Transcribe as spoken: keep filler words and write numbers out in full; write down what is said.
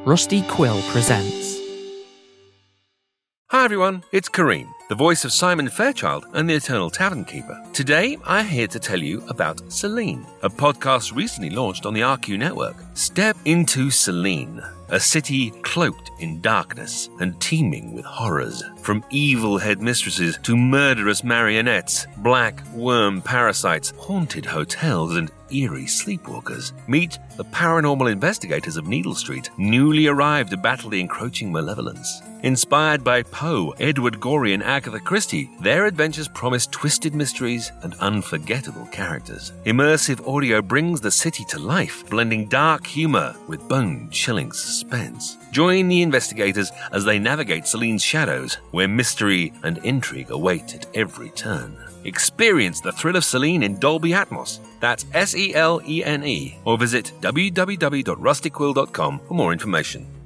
Rusty Quill presents. Hi everyone, it's Kareem, the voice of Simon Fairchild and the Eternal Tavern Keeper. Today, I'm here to tell you about Selene, a podcast recently launched on the R Q network. Step into Selene, a city cloaked in darkness and teeming with horrors. From evil headmistresses to murderous marionettes, black worm parasites, haunted hotels, and eerie sleepwalkers. Meet the paranormal investigators of Needle Street, newly arrived to battle the encroaching malevolence. Inspired by Poe, Edward Gorey, and Agatha Christie, their adventures promise twisted mysteries and unforgettable characters. Immersive audio brings the city to life, blending dark humor with bone-chilling suspense. Join the investigators as they navigate Selene's shadows, where mystery and intrigue await at every turn. Experience the thrill of Selene in Dolby Atmos. That's S E L E N E. Or visit w w w dot rusty quill dot com for more information.